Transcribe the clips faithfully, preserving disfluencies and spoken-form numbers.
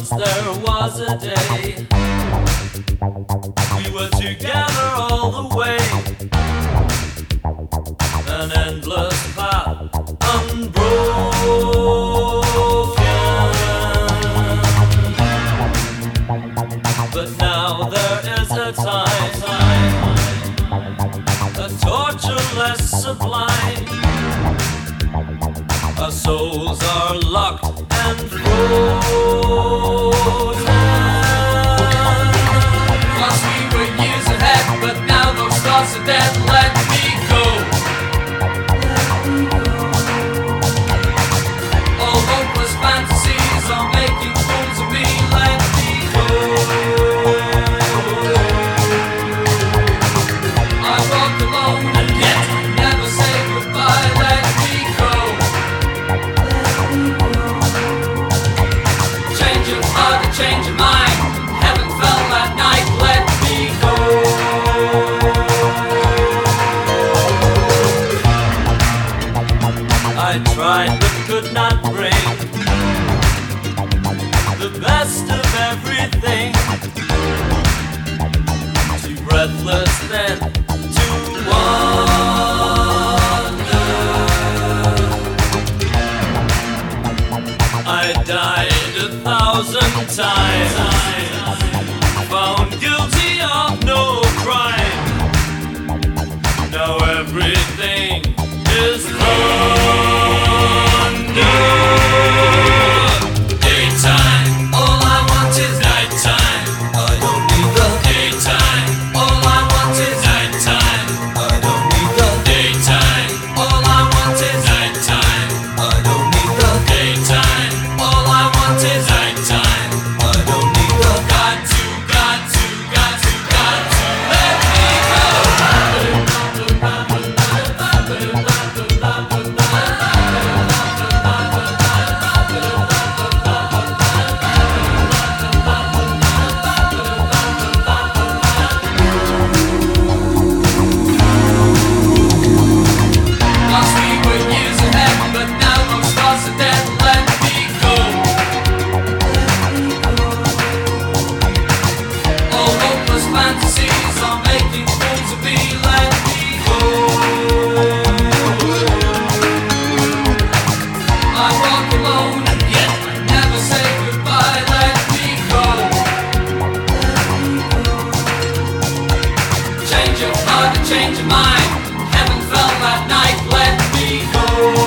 Once there was a day we were together all the way. An endless path unbroken. But now there is a time, a torture less sublime. Our souls are locked and frozen. Once we were years ahead, but now those thoughts are dead. Let me go. All hopeless fantasies are making fools of me. Let me go. I walk alone and yet never say goodbye. Let me go. Change your heart and change your mind. Heaven fell that night. Let me go. I tried but could not bring the best of everything. Too breathless then to wonder. I died a thousand times, found guilty of no crime. Now everything is thunder. Daytime, all I want is nighttime. I don't need the daytime. All I want is nighttime. I don't need the daytime. All I want is nighttime. I don't need the daytime. All I want is nighttime. I don't need the got to, got to, got to, got to let me go. Once we were years ahead, but now those stars are dead. Let me go. All hopeless fantasies are making fools of me. Let me go. I walk alone and yet never say goodbye. Let me go. Change your heart and change your mind. Heaven fell that night. Let me go.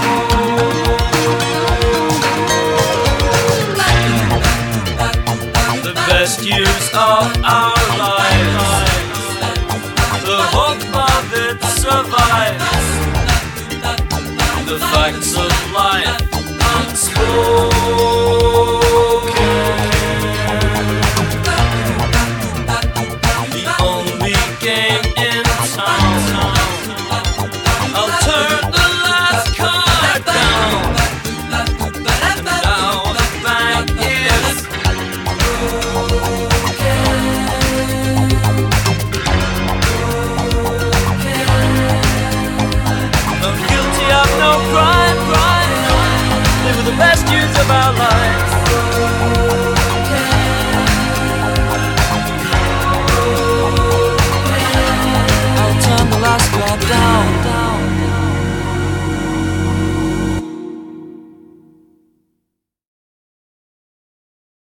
The best years of our lives, the hope of it survives, the facts of life unspoken. The only game in town. I'll turn the last card down. Now the bank is I'm guilty of no crime, crime. They were the best years of our lives.